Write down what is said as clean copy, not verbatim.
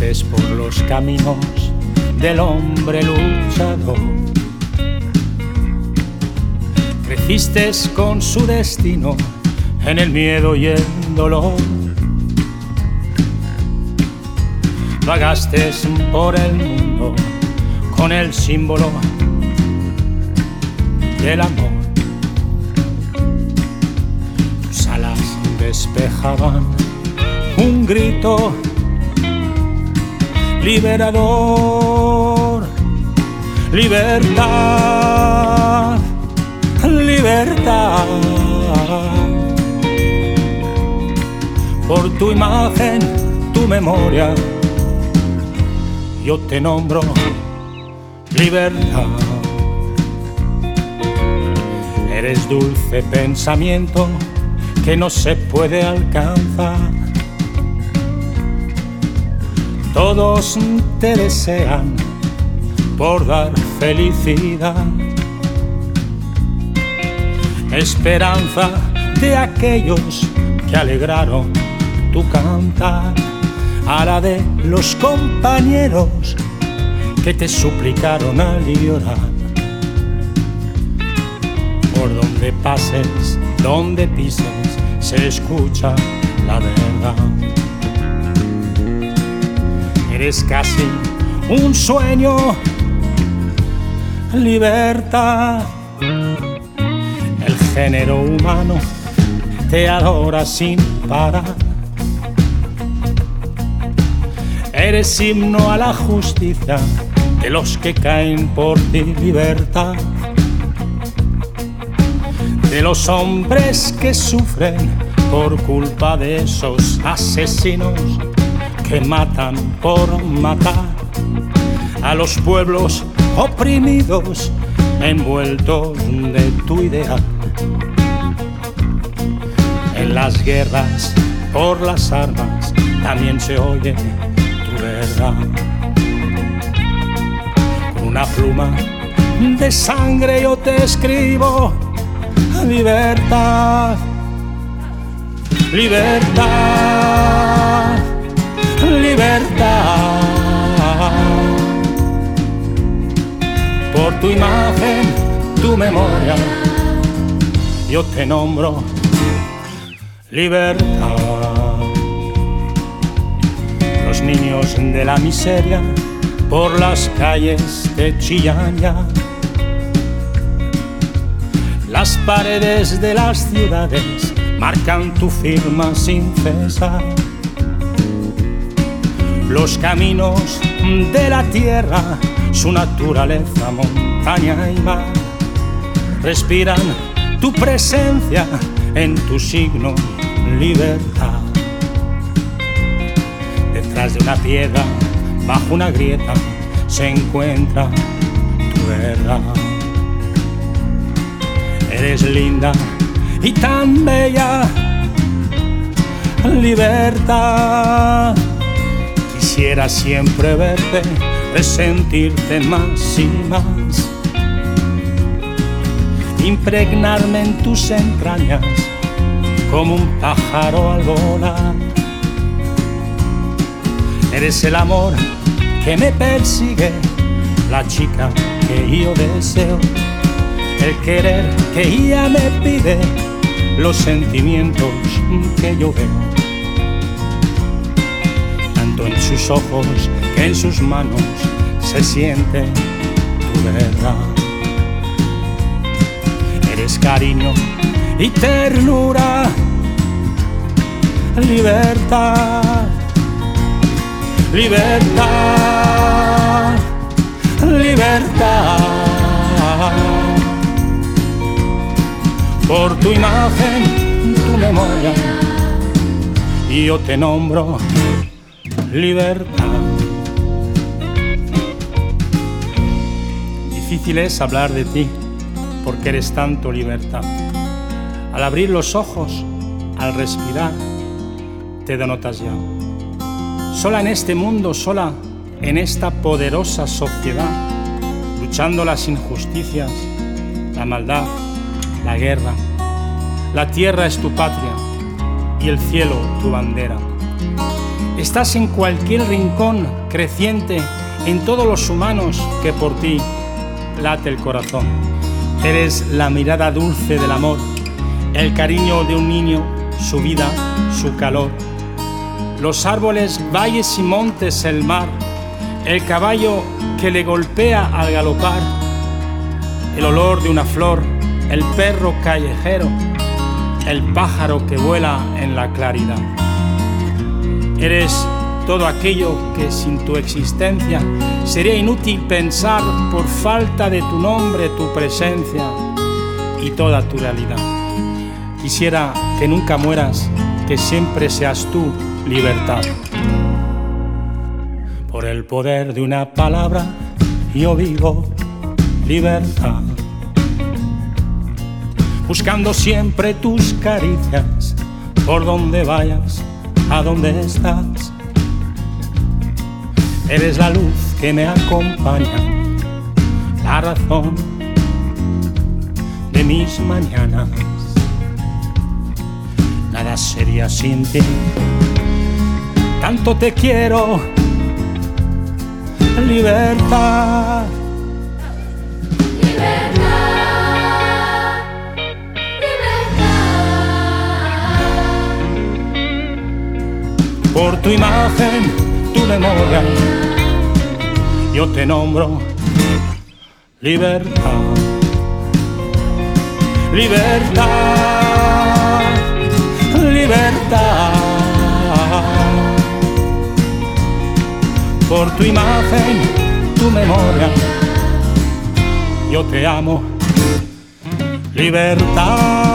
Fuiste por los caminos del hombre luchador. Creciste con su destino en el miedo y el dolor. Vagaste por el mundo con el símbolo del amor. Tus alas despejaban un grito liberador. Libertad, libertad. Por tu imagen, tu memoria, yo te nombro libertad. Eres dulce pensamiento que no se puede alcanzar. Todos te desean por dar felicidad. Esperanza de aquellos que alegraron tu cantar, a la de los compañeros que te suplicaron al llorar. Por donde pases, donde pises, se escucha la verdad. Eres casi un sueño, libertad. El género humano te adora sin parar. Eres himno a la justicia de los que caen por ti, libertad. De los hombres que sufren por culpa de esos asesinos que matan por matar. A los pueblos oprimidos envueltos de tu ideal. En las guerras por las armas también se oye tu verdad. Con una pluma de sangre yo te escribo libertad, libertad, libertad. Por tu imagen, tu memoria, yo te nombro libertad. Los niños de la miseria por las calles te chillan ya. Las paredes de las ciudades marcan tu firma sin cesar. Los caminos de la tierra, su naturaleza, montaña y mar, respiran tu presencia en tu signo, libertad. Detrás de una piedra, bajo una grieta, se encuentra tu verdad. Eres linda y tan bella, libertad. Quisiera siempre verte, resentirte más y más, impregnarme en tus entrañas como un pájaro al volar. Eres el amor que me persigue, la chica que yo deseo, el querer que ella me pide, los sentimientos que yo veo. Tanto en sus ojos que en sus manos se siente tu verdad. Eres cariño y ternura, libertad, libertad, libertad. Por tu imagen, tu memoria, y yo te nombro libertad. Difícil es hablar de ti, porque eres tanto libertad. Al abrir los ojos, al respirar, te denotas ya. Sola en este mundo, sola en esta poderosa sociedad, luchando las injusticias, la maldad, la guerra. La tierra es tu patria y el cielo tu bandera. Estás en cualquier rincón creciente en todos los humanos que por ti late el corazón. Eres la mirada dulce del amor, el cariño de un niño, su vida, su calor. Los árboles, valles y montes, el mar, el caballo que le golpea al galopar, el olor de una flor, el perro callejero, el pájaro que vuela en la claridad. Eres todo aquello que sin tu existencia sería inútil pensar por falta de tu nombre, tu presencia y toda tu realidad. Quisiera que nunca mueras, que siempre seas tú libertad. Por el poder de una palabra yo vivo libertad, buscando siempre tus caricias, por donde vayas, a donde estás. Eres la luz que me acompaña, la razón de mis mañanas. Nada sería sin ti, tanto te quiero. Libertad. Por tu imagen, tu memoria, yo te nombro libertad. Libertad, libertad. Por tu imagen, tu memoria, yo te amo. Libertad.